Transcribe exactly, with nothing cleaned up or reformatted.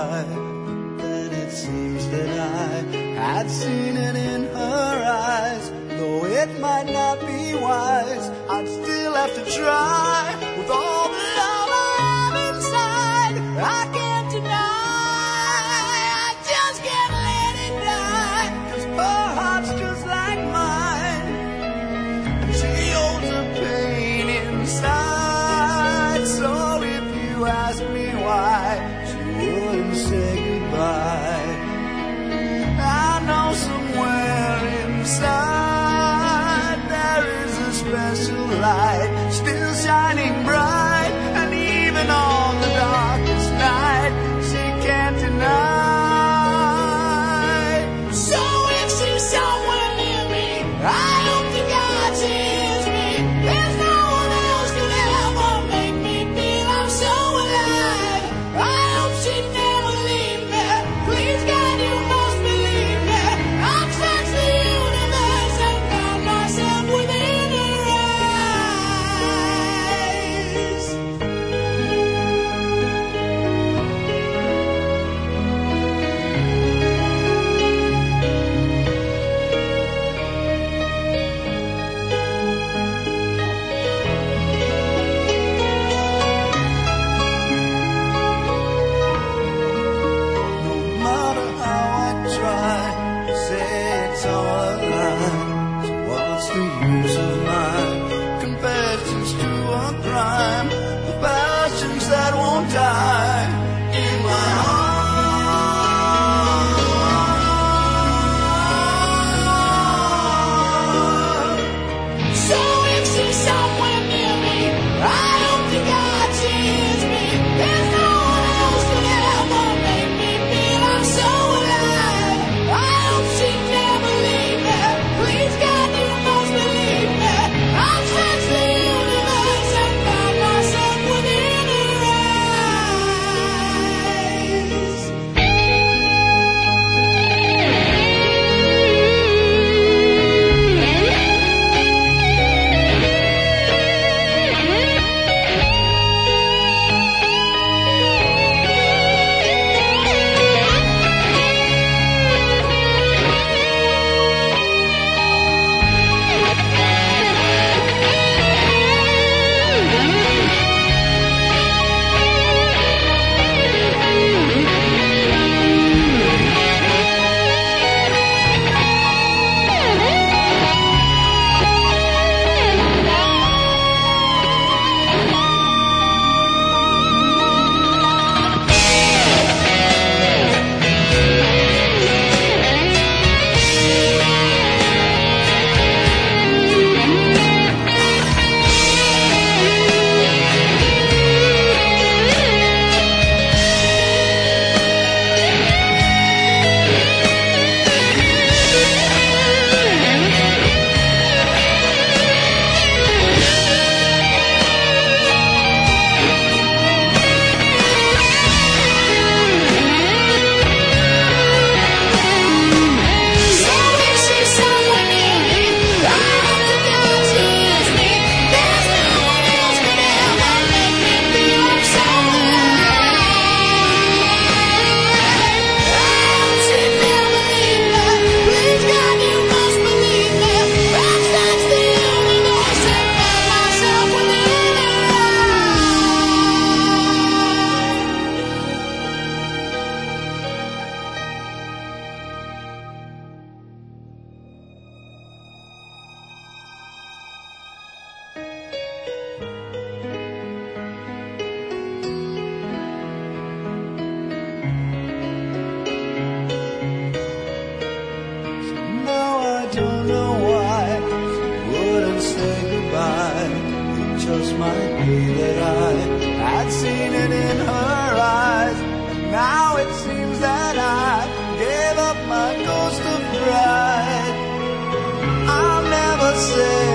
goodbye. Then it seems that I had seen it in her eyes. Though it might not be wise, I'd still have to try. With all the love I have inside, I can't deny, I just can't let it die. 'Cause her heart's just like mine, and she holds a pain inside. So if you ask me why she wouldn't say goodbye, I know somewhere inside there is a special light still shining bright, and even on the darkest night she can't deny. So if she's somewhere near me, I hope to God she hears me. There's no one else could ever make me feel I'm so alive. I hope she never leave me. Please God, you must believe me. I'll search the universe and find myself within her eyes. No matter how I try to say it's all a lie, so what's the use of my confessions to a crime? The passions that won't die in my heart. So if she's somewhere near me, I hope to God she hears me. There's no one else could ever make me feel I'm so alive. I hope she never leave me. Please God, you must believe me. I'll search the universe and find myself within her eyes. So if she's somewhere near me, I hope to God she hears me. There's no one else could ever make me feel I'm so alive. I hope she never leave me. Please God, you must believe me. I'll search the universe and find myself within her Now I don't know why she wouldn't say goodbye. It just might be that I had seen it in her eyes, and now it seems that I gave up my ghost of pride. I'll never say